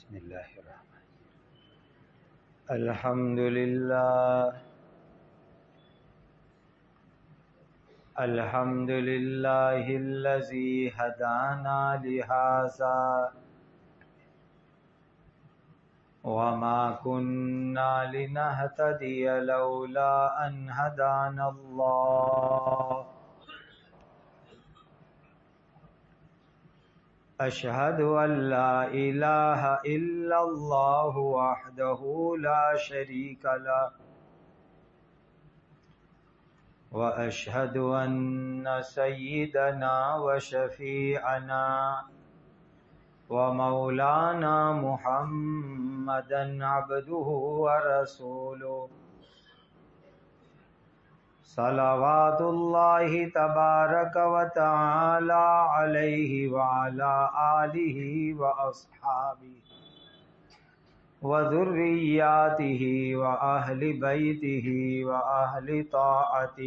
بسم اللہ الرحمن الحمد للہ الذی ہدانا لہذا وما كنا لنهتدی لولا ان ہدانا اللہ اشہد ان لا الہ الا اللہ وحدہ لا شریک لہ واشہد ان سیدنا وشفیعنا ومولانا محمدا عبدہ ورسولہ صلوات اللہ تبارک و تعالی علیہ وعلی آلہ واصحابہ وذریاتہ واہل بیتہ واہل طاعتہ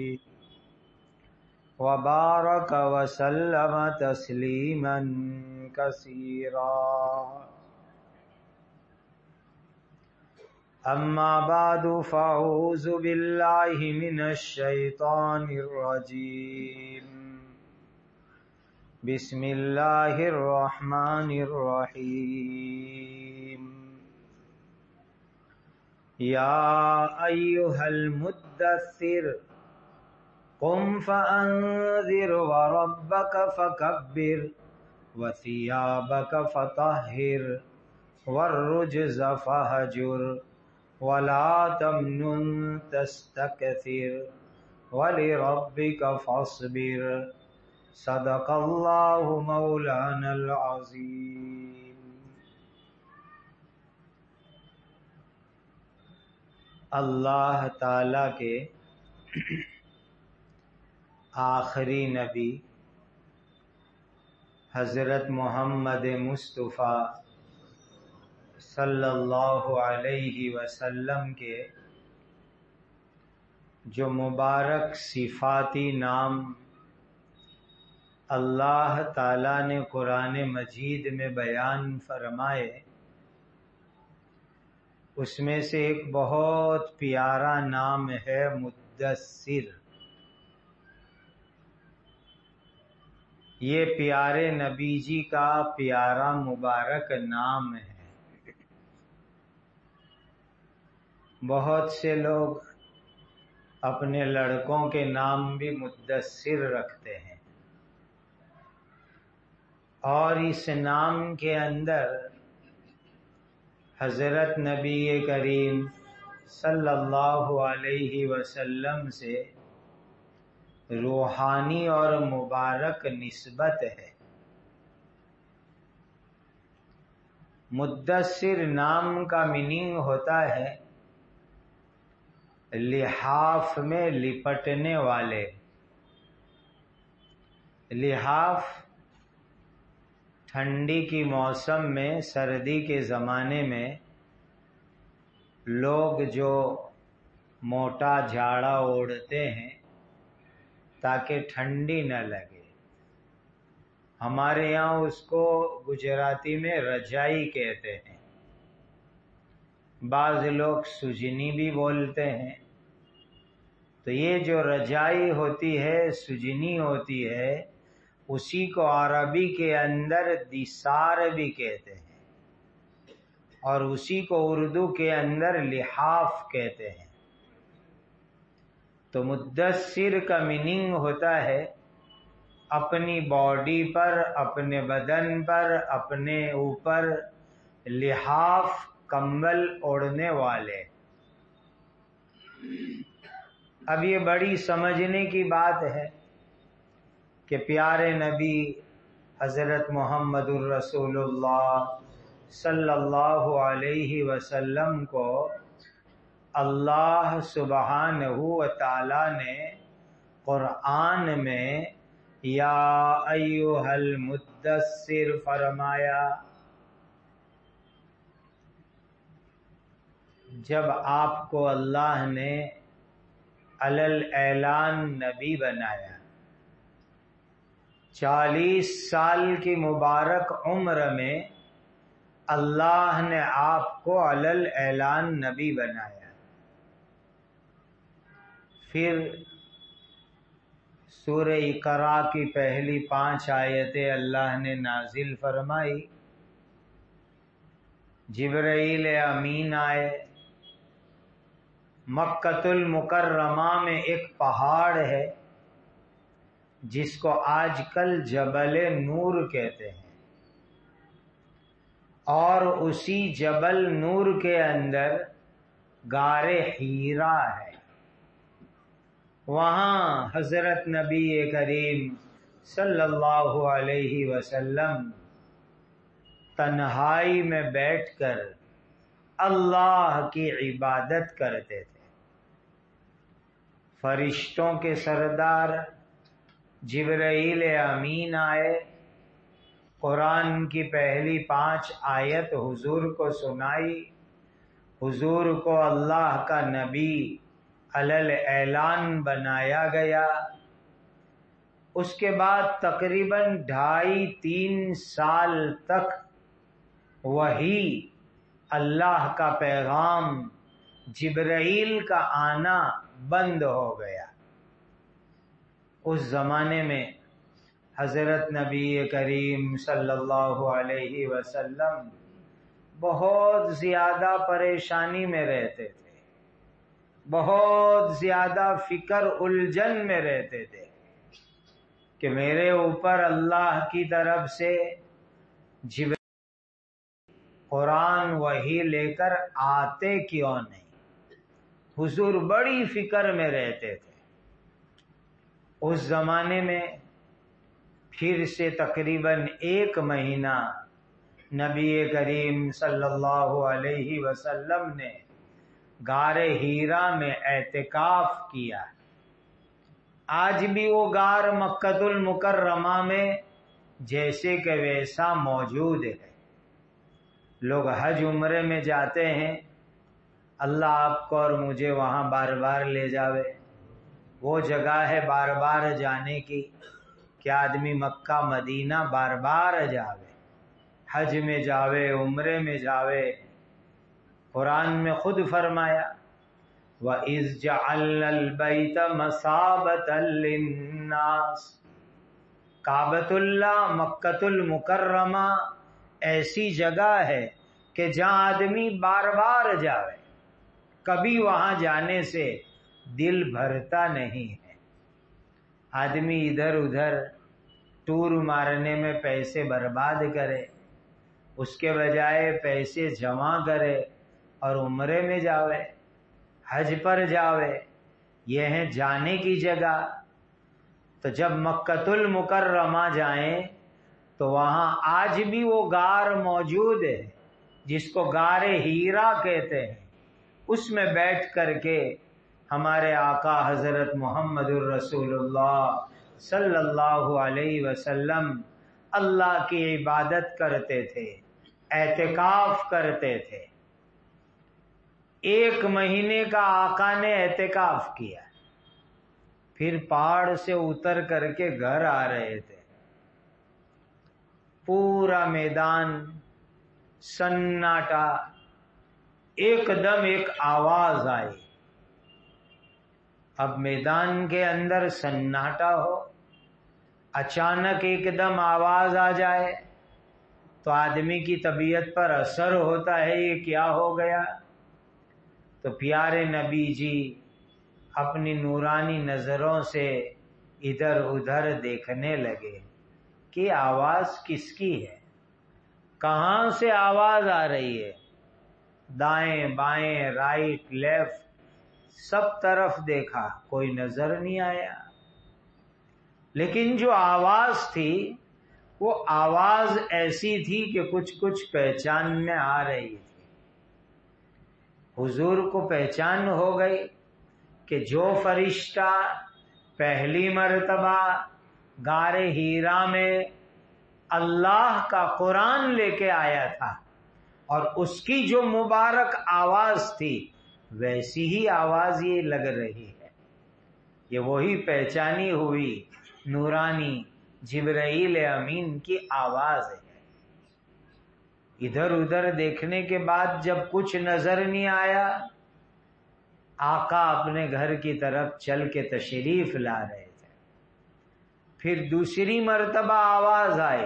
وبارک وسلم تسلیما کثیرا اما بعد فاعوذ باللہ من الشیطان الرجیم بسم اللہ الرحمن الرحیم یا ایہا المدثر قم فانذر وربک فکبر وثیابک فطہر والرجز فہجر ولا تمنن تستکثر ولربک فاصبر صدق اللہ مولانا العظیم۔ اللہ تعالی کے آخری نبی حضرت محمد مصطفیٰ صلی اللہ علیہ وسلم کے جو مبارک صفاتی نام اللہ تعالیٰ نے قرآن مجید میں بیان فرمائے، اس میں سے ایک بہت پیارا نام ہے مدثر۔ یہ پیارے نبی جی کا پیارا مبارک نام ہے۔ بہت سے لوگ اپنے لڑکوں کے نام بھی مدثر رکھتے ہیں، اور اس نام کے اندر حضرت نبی کریم صلی اللہ علیہ وسلم سے روحانی اور مبارک نسبت ہے۔ مدثر نام کا میننگ ہوتا ہے لحاف میں لپٹنے والے۔ لحاف ٹھنڈی کی موسم میں، سردی کے زمانے میں لوگ جو موٹا جھاڑا اوڑھتے ہیں تاکہ ٹھنڈی نہ لگے، ہمارے یہاں اس کو گجراتی میں رجائی کہتے ہیں، بعض لوگ سجنی بھی بولتے ہیں۔ تو یہ جو رجائی ہوتی ہے، سجنی ہوتی ہے، اسی کو عربی کے اندر دیسار بھی کہتے ہیں، اور اسی کو اردو کے اندر لحاف کہتے ہیں۔ تو مدثر کا میننگ ہوتا ہے اپنی باڈی پر، اپنے بدن پر، اپنے اوپر لحاف کمبل اوڑھنے والے۔ اب یہ بڑی سمجھنے کی بات ہے کہ پیارے نبی حضرت محمد الرسول اللہ صلی اللہ علیہ وسلم کو اللہ سبحانہ و تعالی نے قرآن میں یا ایھا المدثر فرمایا۔ جب آپ کو اللہ نے علی الاعلان نبی بنایا، 40 سال کی مبارک عمر میں اللہ نے آپ کو علل اعلان نبی بنایا. پھر سورہ اقرا کی پہلی 5 آیتیں اللہ نے نازل فرمائی. جبرائیل امین آئے. مکۃ المکرمہ میں ایک پہاڑ ہے جس کو آج کل جبل نور کہتے ہیں، اور اسی جبل نور کے اندر غار حیرا ہے. وہاں حضرت نبی کریم صلی اللہ علیہ وسلم تنہائی میں بیٹھ کر اللہ کی عبادت کرتے تھے. فرشتوں کے سردار جبرائیل امین آئے، قرآن کی پہلی 5 آیت حضور کو سنائی. حضور کو اللہ کا نبی علل اعلان بنایا گیا. اس کے بعد تقریباً 2.5-3 سال تک وہی اللہ کا پیغام جبرائیل کا آنا بند ہو گیا. اس زمانے میں حضرت نبی کریم صلی اللہ علیہ وسلم بہت زیادہ پریشانی میں رہتے تھے، بہت زیادہ فکر الجھن میں رہتے تھے کہ میرے اوپر اللہ کی طرف سے جبرائیل قرآن وحی لے کر آتے کیوں نہیں. حضور بڑی فکر میں رہتے تھے. اس زمانے میں پھر سے تقریباً 1 مہینہ نبی کریم صلی اللہ علیہ وسلم نے غار حیرا میں اعتکاف کیا. آج بھی وہ غار مکۃ المکرمہ میں جیسے کہ ویسا موجود ہے. لوگ حج عمرے میں جاتے ہیں، اللہ آپ کو اور مجھے وہاں بار بار لے جاوے. وہ جگہ ہے بار بار جانے کی کہ آدمی مکہ مدینہ بار بار جاوے، حج میں جاوے، عمرے میں جاوے. قرآن میں خود فرمایا وَإِذْ جَعَلْنَا الْبَيْتَ مَثَابَةً لِلنَّاسِ. کعبۃ اللہ مکۃ المکرمہ ایسی جگہ ہے کہ جہاں آدمی بار بار جاوے، کبھی وہاں جانے سے دل بھرتا نہیں ہے. آدمی ادھر ادھر ٹور مارنے میں پیسے برباد کرے، اس کے بجائے پیسے جمع کرے اور عمرے میں جاوے، حج پر جاوے. یہ ہے جانے کی جگہ. تو جب مکۃ المکرمہ جائیں تو وہاں آج بھی وہ غار موجود ہے جس کو غار حیرا کہتے ہیں. اس میں بیٹھ کر کے ہمارے آقا حضرت محمد الرسول اللہ صلی اللہ علیہ وسلم اللہ کی عبادت کرتے تھے، اعتکاف کرتے تھے. 1 مہینے کا آقا نے اعتکاف کیا، پھر پہاڑ سے اتر کر کے گھر آ رہے تھے. پورا میدان سناٹا. ایک دم ایک آواز آئی. اب میدان کے اندر سناٹا ہو، اچانک ایک دم آواز آ جائے تو آدمی کی طبیعت پر اثر ہوتا ہے، یہ کیا ہو گیا. تو پیارے نبی جی اپنی نورانی نظروں سے ادھر ادھر دیکھنے لگے کہ آواز کس کی ہے، کہاں سے آواز آ رہی ہے. دائیں بائیں رائٹ لیفٹ سب طرف دیکھا، کوئی نظر نہیں آیا. لیکن جو آواز تھی وہ آواز ایسی تھی کہ کچھ پہچان میں آ رہی تھی. حضور کو پہچان ہو گئی کہ جو فرشتہ پہلی مرتبہ غار حیرا میں اللہ کا قرآن لے کے آیا تھا اور اس کی جو مبارک آواز تھی ویسی ہی آواز یہ لگ رہی ہے. یہ وہی پہچانی ہوئی نورانی جبرائیل امین کی آواز ہے. ادھر ادھر دیکھنے کے بعد جب کچھ نظر نہیں آیا، آقا اپنے گھر کی طرف چل کے تشریف لا رہے تھے۔ پھر دوسری مرتبہ آواز آئی،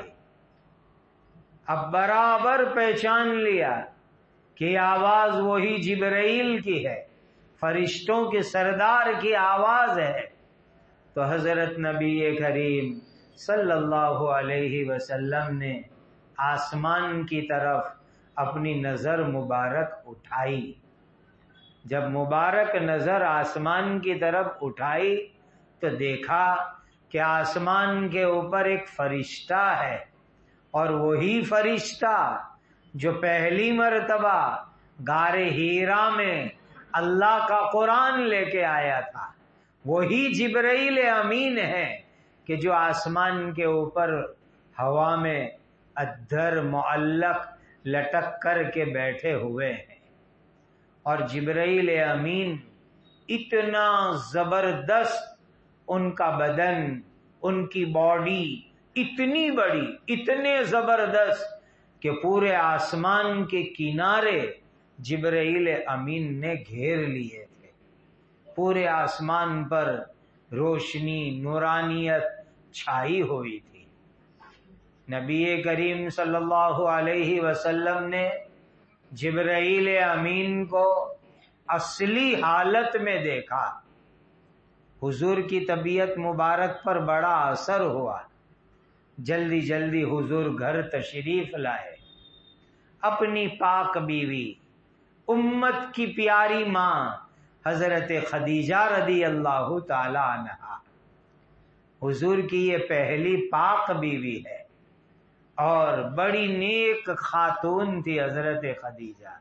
اب برابر پہچان لیا کہ یہ آواز وہی جبرائیل کی ہے، فرشتوں کے سردار کی آواز ہے۔ تو حضرت نبی کریم صلی اللہ علیہ وسلم نے آسمان کی طرف اپنی نظر مبارک اٹھائی۔ جب مبارک نظر آسمان کی طرف اٹھائی تو دیکھا کہ آسمان کے اوپر ایک فرشتہ ہے، اور وہی فرشتہ جو پہلی مرتبہ غار حرا میں اللہ کا قرآن لے کے آیا تھا، وہی جبرائیل امین ہے کہ جو آسمان کے اوپر ہوا میں ادھر معلق لٹک کر کے بیٹھے ہوئے ہیں۔ اور جبرائیل امین اتنا زبردست، ان کا بدن، ان کی باڈی اتنی بڑی، اتنے زبردست کہ پورے آسمان کے کنارے جبرائیل امین نے گھیر لیے تھے۔ پورے آسمان پر روشنی، نورانیت چھائی ہوئی تھی۔ نبی کریم صلی اللہ علیہ وسلم نے جبرائیل امین کو اصلی حالت میں دیکھا۔ حضور کی طبیعت مبارک پر بڑا اثر ہوا، جلدی جلدی حضور گھر تشریف لائے۔ اپنی پاک بیوی، امت کی پیاری ماں حضرت خدیجہ رضی اللہ تعالی عنہا، حضور کی یہ پہلی پاک بیوی ہے اور بڑی نیک خاتون تھی حضرت خدیجہ۔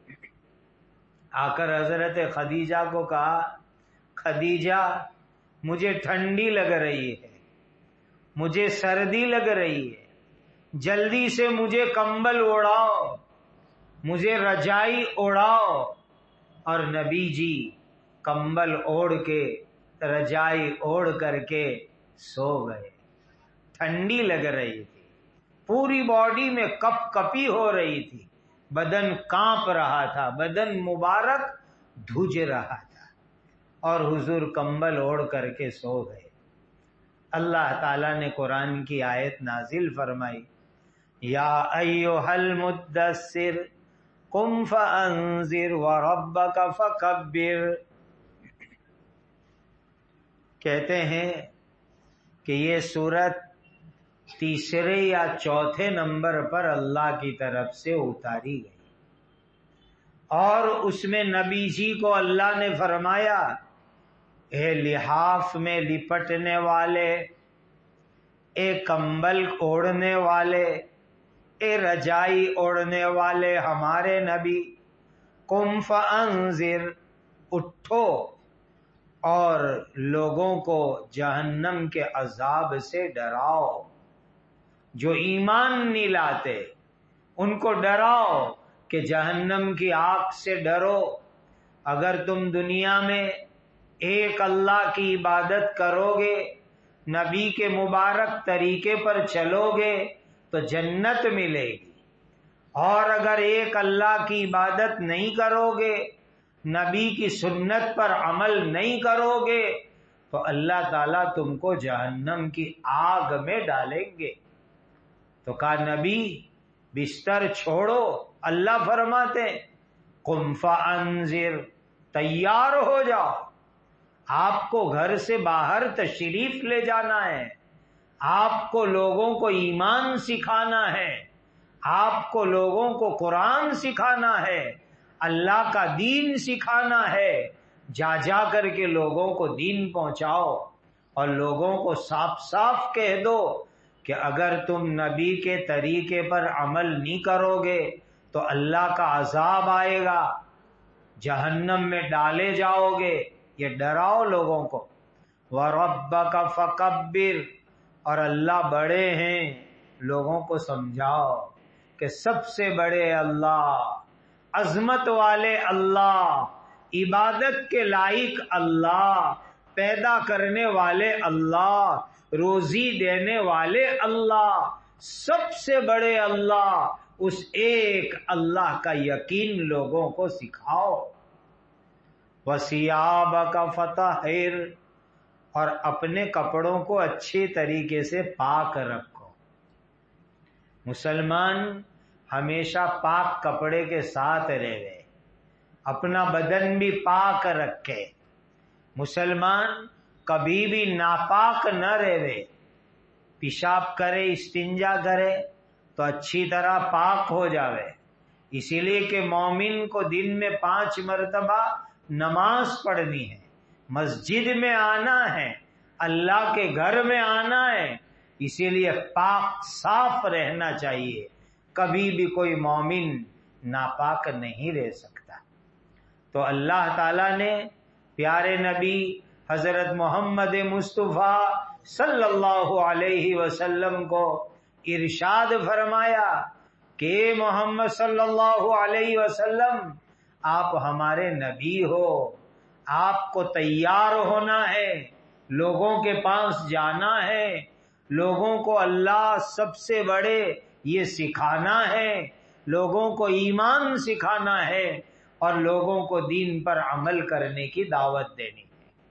آ کر حضرت خدیجہ کو کہا، خدیجہ مجھے ٹھنڈی لگ رہی ہے، مجھے سردی لگ رہی ہے، جلدی سے مجھے کمبل اڑاؤ، مجھے رجائی اڑاؤ۔ اور نبی جی کمبل اوڑھ کے، رجائی اوڑھ کر کے سو گئے۔ ٹھنڈی لگ رہی تھی، پوری باڈی میں کپ کپی ہو رہی تھی، بدن کانپ رہا تھا، بدن مبارک دھج رہا تھا، اور حضور کمبل اوڑھ کر کے سو گئے۔ اللہ تعالیٰ نے قرآن کی آیت نازل فرمائی، یا ایھا المدثر قم فانذر وربک فکبر۔ کہتے ہیں کہ یہ سورت تیسرے یا چوتھے نمبر پر اللہ کی طرف سے اتاری گئی، اور اس میں نبی جی کو اللہ نے فرمایا، اے لحاف میں لپٹنے والے، اے کمبل اوڑھنے والے، اے رجائی اوڑھنے والے ہمارے نبی، قم فانذر، اٹھو اور لوگوں کو جہنم کے عذاب سے ڈراؤ۔ جو ایمان نہیں لاتے ان کو ڈراؤ کہ جہنم کی آگ سے ڈرو۔ اگر تم دنیا میں ایک اللہ کی عبادت کرو گے، نبی کے مبارک طریقے پر چلو گے تو جنت ملے گی، اور اگر ایک اللہ کی عبادت نہیں کرو گے، نبی کی سنت پر عمل نہیں کرو گے، تو اللہ تعالیٰ تم کو جہنم کی آگ میں ڈالیں گے۔ تو کہا نبی بستر چھوڑو، اللہ فرماتے قم فانذر، تیار ہو جاؤ، آپ کو گھر سے باہر تشریف لے جانا ہے، آپ کو لوگوں کو ایمان سکھانا ہے، آپ کو لوگوں کو قرآن سکھانا ہے، اللہ کا دین سکھانا ہے۔ جا جا کر کے لوگوں کو دین پہنچاؤ، اور لوگوں کو صاف صاف کہہ دو کہ اگر تم نبی کے طریقے پر عمل نہیں کرو گے تو اللہ کا عذاب آئے گا، جہنم میں ڈالے جاؤ گے۔ یہ ڈراؤ لوگوں کو۔ وَرَبَّكَ فَكَبِّرْ، اور اللہ بڑے ہیں، لوگوں کو سمجھاؤ کہ سب سے بڑے اللہ، عظمت والے اللہ، عبادت کے لائق اللہ، پیدا کرنے والے اللہ، روزی دینے والے اللہ، سب سے بڑے اللہ، اس ایک اللہ کا یقین لوگوں کو سکھاؤ۔ وَثِيَابَكَ فَطَهِّرْ، اور اپنے کپڑوں کو اچھے طریقے سے پاک رکھو۔ مسلمان ہمیشہ پاک کپڑے کے ساتھ رہے، اپنا بدن بھی پاک رکھے۔ مسلمان کبھی بھی ناپاک نہ رہے، پیشاب کرے استنجا کرے تو اچھی طرح پاک ہو جاوے۔ اسی لیے کہ مومن کو دن میں 5 مرتبہ نماز پڑھنی ہے، مسجد میں آنا ہے، اللہ کے گھر میں آنا ہے، اسی لیے پاک صاف رہنا چاہیے۔ کبھی بھی کوئی مومن ناپاک نہیں رہ سکتا۔ تو اللہ تعالیٰ نے پیارے نبی حضرت محمد مصطفیٰ صلی اللہ علیہ وسلم کو ارشاد فرمایا کہ محمد صلی اللہ علیہ وسلم آپ ہمارے نبی ہو، آپ کو تیار ہونا ہے، لوگوں کے پاس جانا ہے، لوگوں کو اللہ سب سے بڑے یہ سکھانا ہے، لوگوں کو ایمان سکھانا ہے اور لوگوں کو دین پر عمل کرنے کی دعوت دینی ہے۔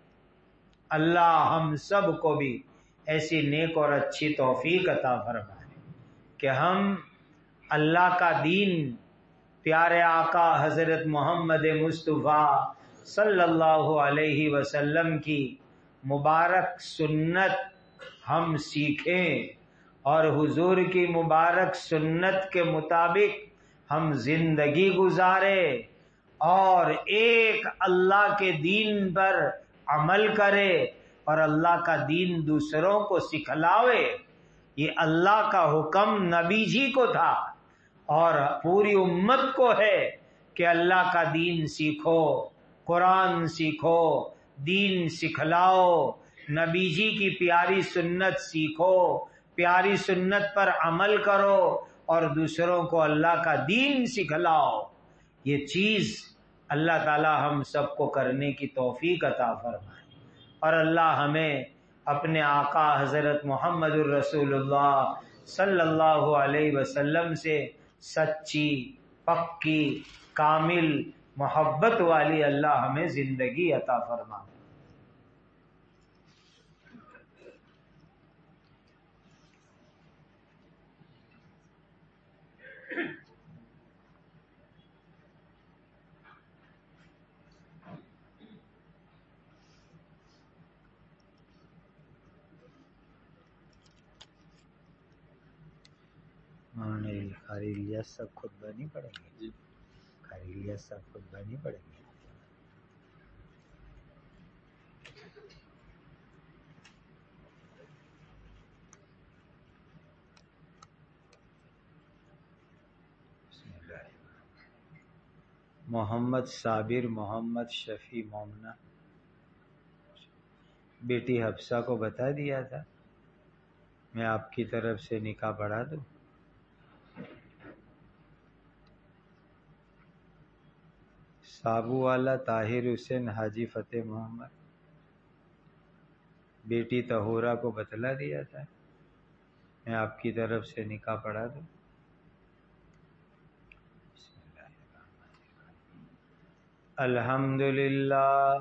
اللہ ہم سب کو بھی ایسی نیک اور اچھی توفیق عطا فرمائے کہ ہم اللہ کا دین، پیارے آقا حضرت محمد مصطفیٰ صلی اللہ علیہ وسلم کی مبارک سنت ہم سیکھیں اور حضور کی مبارک سنت کے مطابق ہم زندگی گزارے اور ایک اللہ کے دین پر عمل کرے اور اللہ کا دین دوسروں کو سکھلاوے۔ یہ اللہ کا حکم نبی جی کو تھا اور پوری امت کو ہے کہ اللہ کا دین سیکھو، قرآن سیکھو، دین سکھلاؤ، نبی جی کی پیاری سنت سیکھو، پیاری سنت پر عمل کرو اور دوسروں کو اللہ کا دین سکھلاؤ۔ یہ چیز اللہ تعالی ہم سب کو کرنے کی توفیق عطا فرمائے اور اللہ ہمیں اپنے آقا حضرت محمد الرسول اللہ صلی اللہ علیہ وسلم سے سچی، پکی، کامل محبت والی اللہ ہمیں زندگی عطا فرمائے۔ خیریت سب خطبہ نہیں پڑھیں گے؟ خیریت سب خطبہ نہیں پڑھیں گے؟ بسم اللہ۔ محمد صابر، محمد شفیع مومنہ بیٹی حفصہ کو بتا دیا تھا، میں آپ کی طرف سے نکاح پڑھا دوں؟ سابو والا طاہر حسین حاجی فتح محمد بیٹی طہورہ کو بتلا دیا تھا، میں آپ کی طرف سے نکاح پڑھا دوں؟ بسم اللہ الرحمن الرحیم۔ الحمدللہ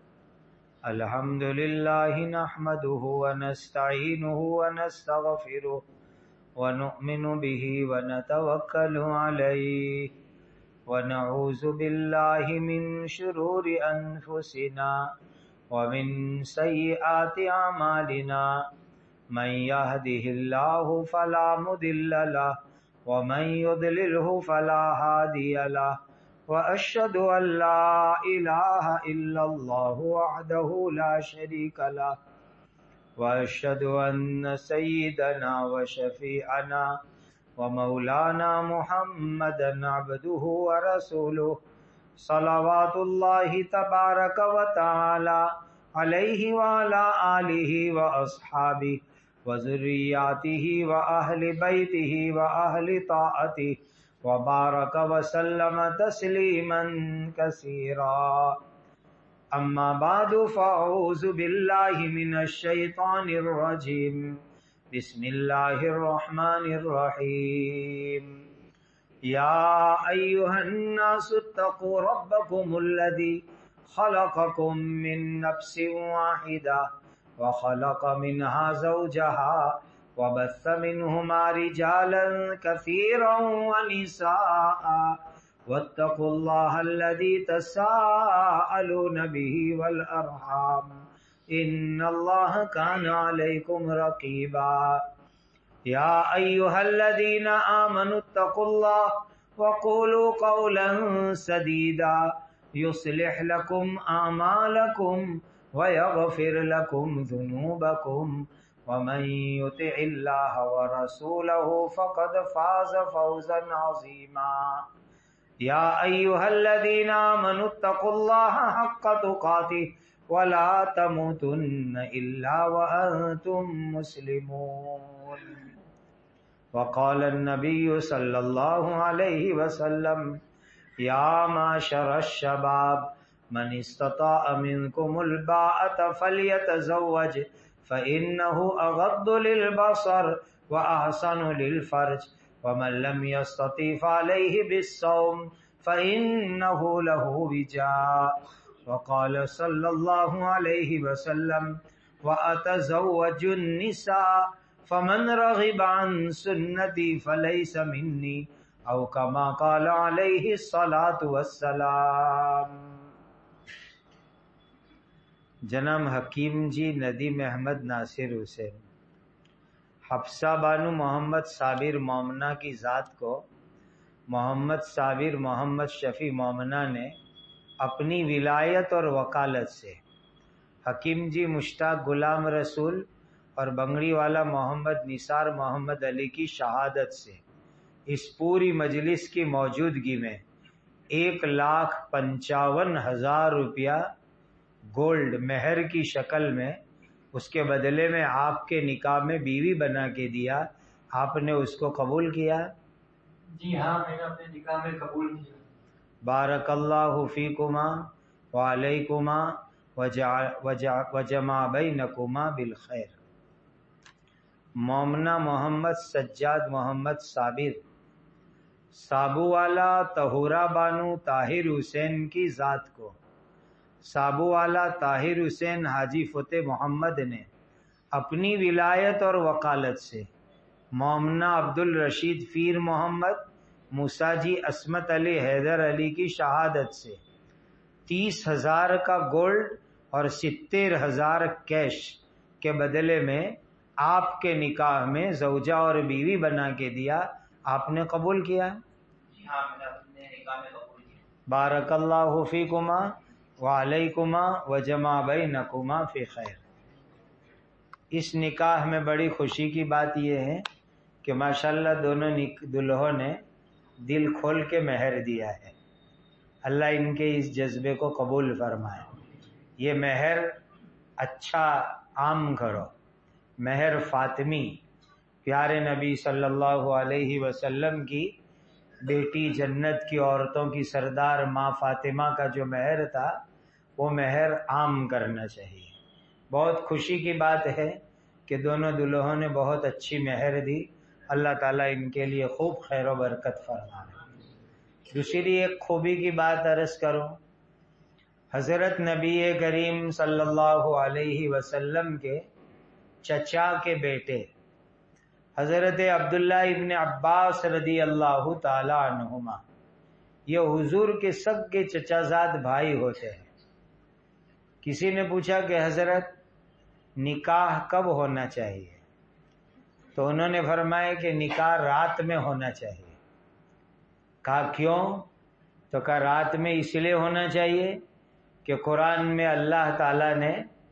الحمدللہ نحمده ونستعینه ونستغفره ونؤمن به ونتوکل علیہ ونعوذ باللہ من شرور انفسنا ومن سیئات اعمالنا، من يهده الله فلا مضل له ومن يضلله فلا هادي له، واشهد ان لا الہ الا اللہ وحدہ لا شریک له، واشهد ان سیدنا وشفیعنا ومولانا محمدا عبده ورسوله صلوات اللہ تبارک وتعالی علیہ وعلی آلہ واصحابہ وذریاتہ واہل بیتہ واہل طاعتہ وبارک وسلم تسلیما کثیرا۔ اما بعد فاعوذ باللہ من الشیطان الرجیم، بسم اللہ الرحمن الرحیم۔ یا ایھا الناس اتقوا ربکم الذی خلقکم من نفس واحدہ وخلق منها زوجها وبث منهما رجالا كثيرا ونساء واتقوا الله الذي تساءلون به والأرحام إن الله كان عليكم رقيبا يا أيها الذين آمنوا اتقوا الله وقولوا قولا سديدا يصلح لكم أعمالكم ويغفر لكم ذنوبكم ومن يطع الله ورسوله فقد فاز فوزا عظيما يا أيها الذين آمنوا اتقوا الله حق تقاته ولا تموتن إلا وأنتم مسلمون وقال النبي صلى الله عليه وسلم يا معشر الشباب من استطاع منكم الباءة فليتزوج فإنه أغض للبصر وأحسن للفرج ومن لم يستطع فعليه بالصوم فإنه له وجاء وقال صلى الله عليه وسلم وأتزوج النساء فمن رغب عن سنتي فليس مني او كما قال عليه الصلاة والسلام۔ جناب حکیم جی ندیم احمد ناصر حسین حفصہ بانو محمد صابر مومنہ کی ذات کو محمد صابر محمد شفیع مومنہ نے اپنی ولایت اور وکالت سے، حکیم جی مشتاق غلام رسول اور بنگڑی والا محمد نثار محمد علی کی شہادت سے اس پوری مجلس کی موجودگی میں 1,55,000 روپیہ گولڈ مہر کی شکل میں اس کے بدلے میں آپ کے نکاح میں بیوی بنا کے دیا۔ آپ نے اس کو قبول کیا؟ جی ہاں، میں نے اپنے نکاح میں قبول کیا۔ بارک اللہ فیکما وعلیکما وجمع بینکما بالخیر۔ مومنہ محمد سجاد محمد صابر سابو والا طہورہ بانو طاہر حسین کی ذات کو سابو والا طاہر حسین حاجی فتح محمد نے اپنی ولایت اور وکالت سے مومنہ عبد الرشید فیر محمد موسیٰ جی عصمت علی حیدر علی کی شہادت سے 30,000 کا گولڈ اور 70,000 کیش کے بدلے میں آپ کے نکاح میں زوجہ اور بیوی بنا کے دیا۔ آپ نے قبول کیا؟ جی ہاں، میں نے اپنے نکاح میں قبول کیا۔ بارک اللہ فیکما وعلیکما وجمع بینکما فی خیر۔ اس نکاح میں بڑی خوشی کی بات یہ ہے کہ ماشاءاللہ دونوں دلہوں نے دل کھول کے مہر دیا ہے۔ اللہ ان کے اس جذبے کو قبول فرمائے۔ یہ مہر اچھا عام کرو، مہر فاطمی، پیارے نبی صلی اللہ علیہ وسلم کی بیٹی، جنت کی عورتوں کی سردار ماں فاطمہ کا جو مہر تھا وہ مہر عام کرنا چاہیے۔ بہت خوشی کی بات ہے کہ دونوں دلہوں نے بہت اچھی مہر دی۔ اللہ تعالیٰ ان کے لیے خوب خیر و برکت فرمائے۔ دوسری ایک خوبی کی بات عرض کروں، حضرت نبی کریم صلی اللہ علیہ وسلم کے چچا کے بیٹے حضرت عبداللہ ابن عباس رضی اللہ تعالی عنہما، یہ حضور کے سب کے چچا زاد بھائی ہوتے ہیں۔ کسی نے پوچھا کہ حضرت نکاح کب ہونا چاہیے؟ تو انہوں نے فرمایا کہ نکاح رات میں ہونا چاہیے۔ کہا کیوں؟ تو کہا رات میں اس لیے ہونا چاہیے کہ قرآن میں اللہ تعالیٰ نے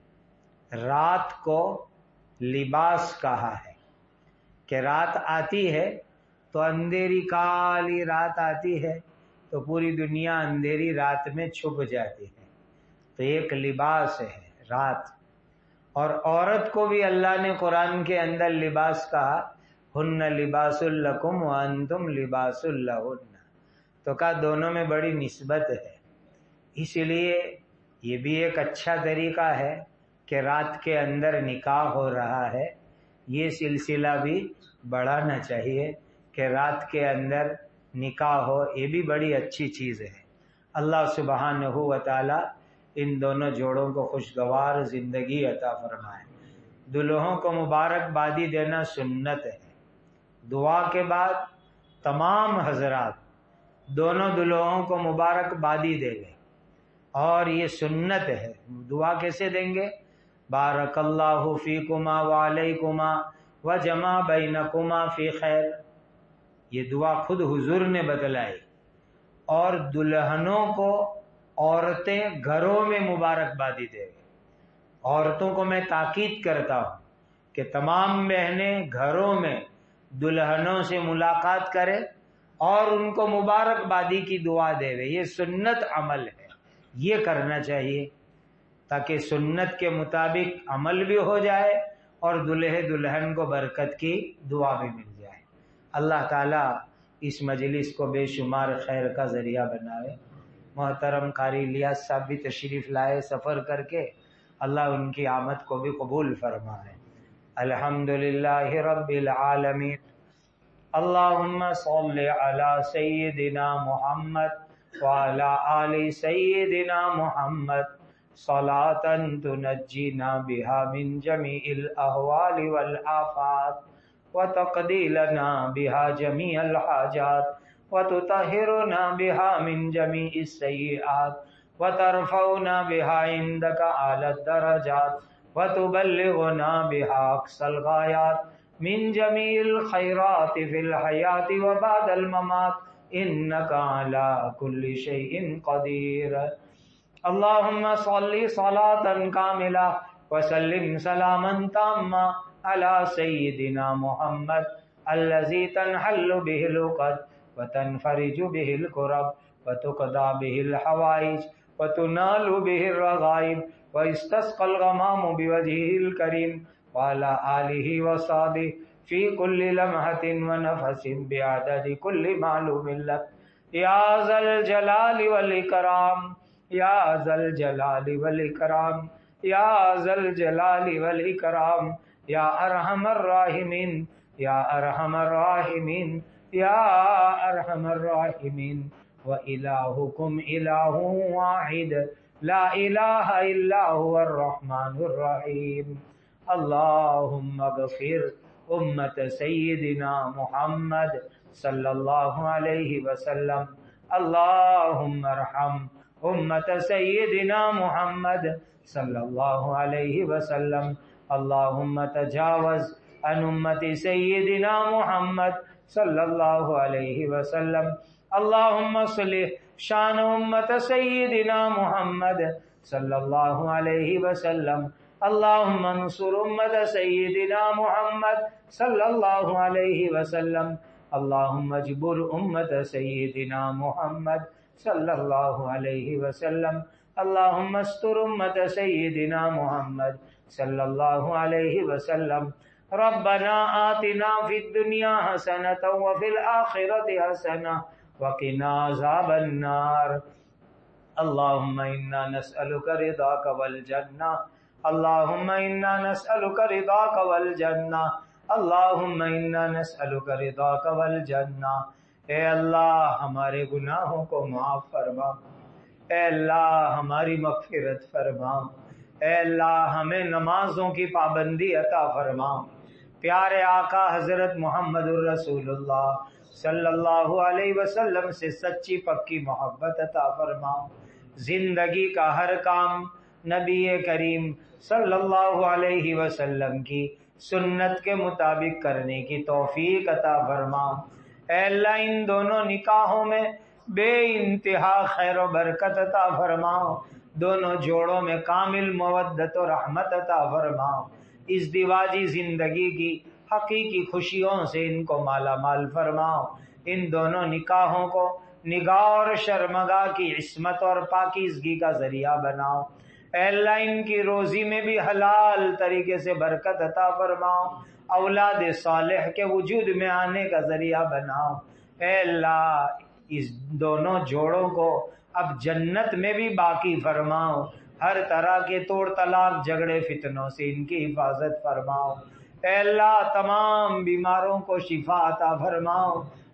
رات کو لباس کہا ہے، کہ رات آتی ہے تو اندھیری کالی رات آتی ہے تو پوری دنیا اندھیری رات میں چھپ جاتی ہے، تو ایک لباس ہے رات۔ اور عورت کو بھی اللہ نے قرآن کے اندر لباس کہا، ہن لباس لکم وانتم لباس لہن، تو کہا دونوں میں بڑی نسبت ہے۔ اس لیے یہ بھی ایک اچھا طریقہ ہے کہ رات کے اندر نکاح ہو رہا ہے، یہ سلسلہ بھی بڑھانا چاہیے کہ رات کے اندر نکاح ہو، یہ بھی بڑی اچھی چیز ہے۔ اللہ سبحانہ و تعالی ان دونوں جوڑوں کو خوشگوار زندگی عطا فرمائے۔ دلہوں کو مبارکبادی دینا سنت ہے۔ دعا کے بعد تمام حضرات دونوں دلہوں کو مبارکبادی دے گے، اور یہ سنت ہے۔ دعا کیسے دیں گے؟ بارک اللہ فیکما وعلیکما وجمع بینکما فی خیر، یہ دعا خود حضور نے بتلائی۔ اور دلہنوں کو عورتیں گھروں میں مبارکبادی دے گی۔ عورتوں کو میں تاکید کرتا ہوں کہ تمام بہنیں گھروں میں دلہنوں سے ملاقات کرے اور ان کو مبارکبادی کی دعا دے گے۔ یہ سنت عمل ہے، یہ کرنا چاہیے تاکہ سنت کے مطابق عمل بھی ہو جائے اور دلہے دلہن کو برکت کی دعا بھی مل جائے۔ اللہ تعالیٰ اس مجلس کو بے شمار خیر کا ذریعہ بنائے۔ محترم قاری الیاس صاحب بھی تشریف لائے سفر کر کے، اللہ ان کی آمد کو بھی قبول فرمائے۔ الحمدللہ رب العالمین، اللہم صلی علی سیدنا محمد وعلی آل سیدنا محمد صلاۃ تنجینا بہا من جمیع الاحوال والآفات وتقضی لنا بہا جمیع الحاجات وتطہرنا بہا من جمیع السیئات وترفعنا بہا عندک اعلی الدرجات وتبلغنا بہا اقصى الغایات من جمیع الخیرات فی الحیات وبعد الممات انک علی کل شیء قدیر۔ اللہم صلی صلاۃ کاملہ وسلم سلاما تاما علی سیدنا محمد الذی تنحل به العقد وتنفرج به الكرب وتقضى به الحوائج وتنال به الرغائب واستسقى الغمام بوجهه الكريم وعلى آلہ وصحبہ فی کل لمحة ونفس بعدد کل معلوم لک یا ذا الجلال والاکرام، یا ذا الجلال والاکرام، یا ذا الجلال والاکرام، یا ارحم الراحمین، یا ارحم الراحمین، یا ارحم الراحمین۔ وإلہکم الہ واحد لا الہ الا هو الرحمن الرحیم۔ اللہم اغفر امت سیدنا محمد صلی اللہ علیہ وسلم، اللہم ارحم امت سیدنا محمد صلی اللہ علیہ وسلم، اللہم تجاوز عن امت سیدنا محمد صلی اللہ علیہ وسلم، اللہم صلح شان امت سیدنا محمد صلی اللہ علیہ وسلم، اللہم انصر امت سیدنا محمد صلی اللہ علیہ وسلم، اللہم اجبر امت سیدنا محمد صلی اللہ علیہ وسلم، اللہم استر امت سیدنا محمد صلی اللہ علیہ وسلم۔ ربنا آتنا فی الدنیا حسنۃ وفی الآخرۃ حسنۃ وقنا عذاب النار۔ اللہم انا نسألک رضاک والجنہ، اللہم انا نسألک رضاک والجنہ، اللہم انا نسألک رضاک والجنہ۔ اے اللہ ہمارے گناہوں کو معاف فرما، اے اللہ ہماری مغفرت فرما، اے اللہ ہمیں نمازوں کی پابندی عطا فرما، پیارے آقا حضرت محمد الرسول اللہ صلی اللہ علیہ وسلم سے سچی پکی محبت عطا فرما، زندگی کا ہر کام نبی کریم صلی اللہ علیہ وسلم کی سنت کے مطابق کرنے کی توفیق عطا فرما۔ اے اللہ ان دونوں نکاحوں میں بے انتہا خیر و برکت عطا فرما، دونوں جوڑوں میں کامل مودت و رحمت عطا فرما، اس دیواجی زندگی کی حقیقی خوشیوں سے ان کو مالا مال فرماؤ، ان دونوں نکاحوں کو نگاہ اور شرمگاہ کی عصمت اور پاکیزگی کا ذریعہ بناؤ۔ اے اللہ ان کی روزی میں بھی حلال طریقے سے برکت عطا فرماؤ، اولاد صالح کے وجود میں آنے کا ذریعہ بناؤ۔ اے اللہ اس دونوں جوڑوں کو اب جنت میں بھی باقی فرماؤ، ہر طرح کے توڑ طلاق جھگڑے فتنوں سے ان کی حفاظت فرماؤ۔ اے اللہ تمام بیماروں کو شفا عطا فرماؤ،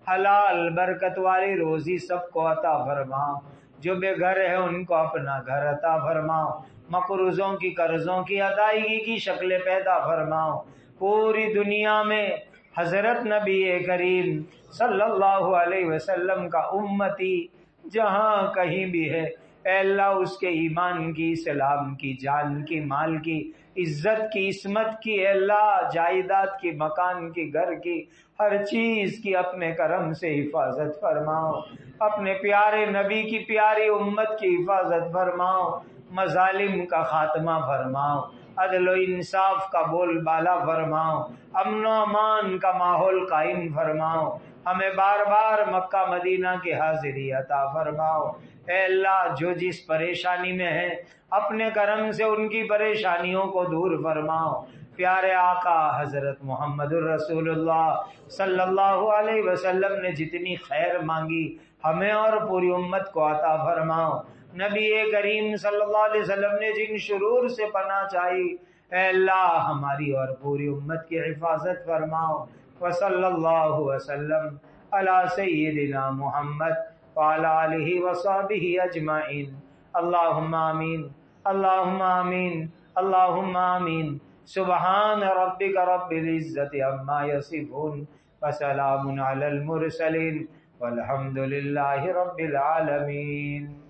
حلال برکت والی روزی سب کو عطا فرماؤ، جو بے گھر ہے ان کو اپنا گھر عطا فرماؤ، مقروضوں کی قرضوں کی ادائیگی کی شکلیں پیدا فرماؤ، پوری دنیا میں حضرت نبی کریم صلی اللہ علیہ وسلم کا امتی جہاں کہیں بھی ہے، اے اللہ اس کے ایمان کی، اسلام کی، جان کی، مال کی، عزت کی، عصمت کی، اے اللہ جائیداد کی، مکان کی، گھر کی، ہر چیز کی اپنے کرم سے حفاظت فرماؤ، اپنے پیارے نبی کی پیاری امت کی حفاظت فرماؤ، مظالم کا خاتمہ فرماؤ، عدل و انصاف کا بول بالا فرماؤ، امن و امان کا ماحول قائم فرماؤ، ہمیں بار بار مکہ مدینہ کی حاضری عطا فرماؤ، اے اللہ جو جس پریشانی میں ہے اپنے کرم سے ان کی پریشانیوں کو دور فرماؤ، پیارے آقا حضرت محمد الرسول اللہ صلی اللہ علیہ وسلم نے جتنی خیر مانگی ہمیں اور پوری امت کو عطا فرماؤ، نبی کریم صلی اللہ علیہ وسلم نے جن شرور سے پناہ چاہی اے اللہ ہماری اور پوری امت کی حفاظت فرماؤ، وصلی اللہ وسلم علی سیدنا محمد وعلی آلہ وصحبہ اجمعین، اللہم آمین، اللہم آمین، اللہم آمین، سبحان ربک رب العزت عما یصفون وسلام علی المرسلین والحمد للہ رب العالمین۔